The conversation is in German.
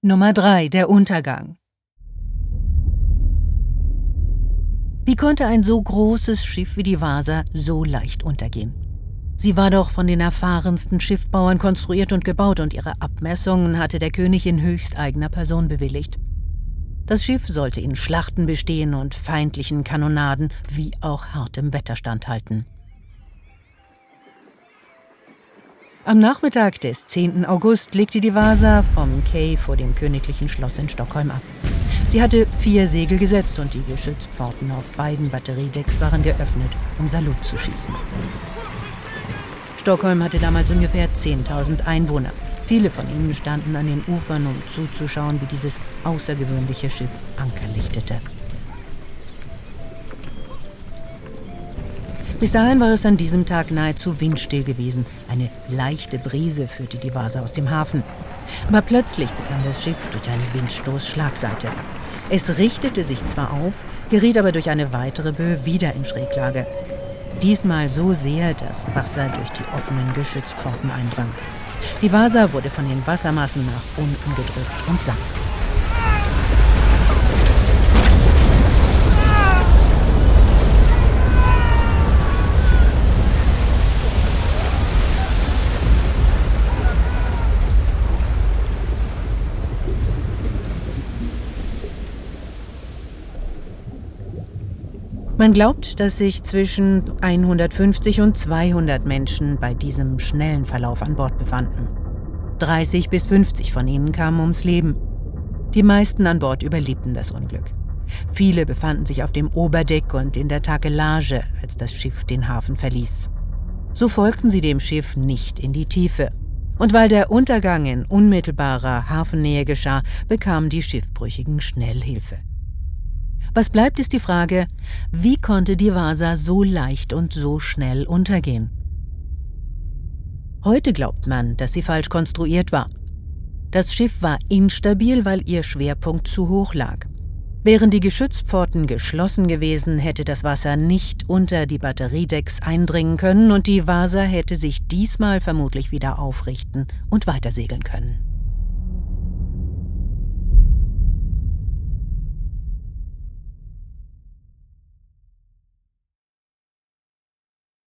Nummer 3: Der Untergang. Wie konnte ein so großes Schiff wie die Vasa so leicht untergehen? Sie war doch von den erfahrensten Schiffbauern konstruiert und gebaut, und ihre Abmessungen hatte der König in höchsteigener Person bewilligt. Das Schiff sollte in Schlachten bestehen und feindlichen Kanonaden wie auch hartem Wetter standhalten. Am Nachmittag des 10. August legte die Vasa vom Quai vor dem königlichen Schloss in Stockholm ab. Sie hatte 4 Segel gesetzt und die Geschützpforten auf beiden Batteriedecks waren geöffnet, um Salut zu schießen. Stockholm hatte damals ungefähr 10.000 Einwohner. Viele von ihnen standen an den Ufern, um zuzuschauen, wie dieses außergewöhnliche Schiff Anker lichtete. Bis dahin war es an diesem Tag nahezu windstill gewesen. Eine leichte Brise führte die Vasa aus dem Hafen. Aber plötzlich bekam das Schiff durch einen Windstoß Schlagseite. Es richtete sich zwar auf, geriet aber durch eine weitere Böe wieder in Schräglage. Diesmal so sehr, dass Wasser durch die offenen Geschützpforten eindrang. Die Vasa wurde von den Wassermassen nach unten gedrückt und sank. Man glaubt, dass sich zwischen 150 und 200 Menschen bei diesem schnellen Verlauf an Bord befanden. 30 bis 50 von ihnen kamen ums Leben. Die meisten an Bord überlebten das Unglück. Viele befanden sich auf dem Oberdeck und in der Takelage, als das Schiff den Hafen verließ. So folgten sie dem Schiff nicht in die Tiefe. Und weil der Untergang in unmittelbarer Hafennähe geschah, bekamen die Schiffbrüchigen schnell Hilfe. Was bleibt, ist die Frage, wie konnte die Vasa so leicht und so schnell untergehen? Heute glaubt man, dass sie falsch konstruiert war. Das Schiff war instabil, weil ihr Schwerpunkt zu hoch lag. Wären die Geschützpforten geschlossen gewesen, hätte das Wasser nicht unter die Batteriedecks eindringen können und die Vasa hätte sich diesmal vermutlich wieder aufrichten und weitersegeln können.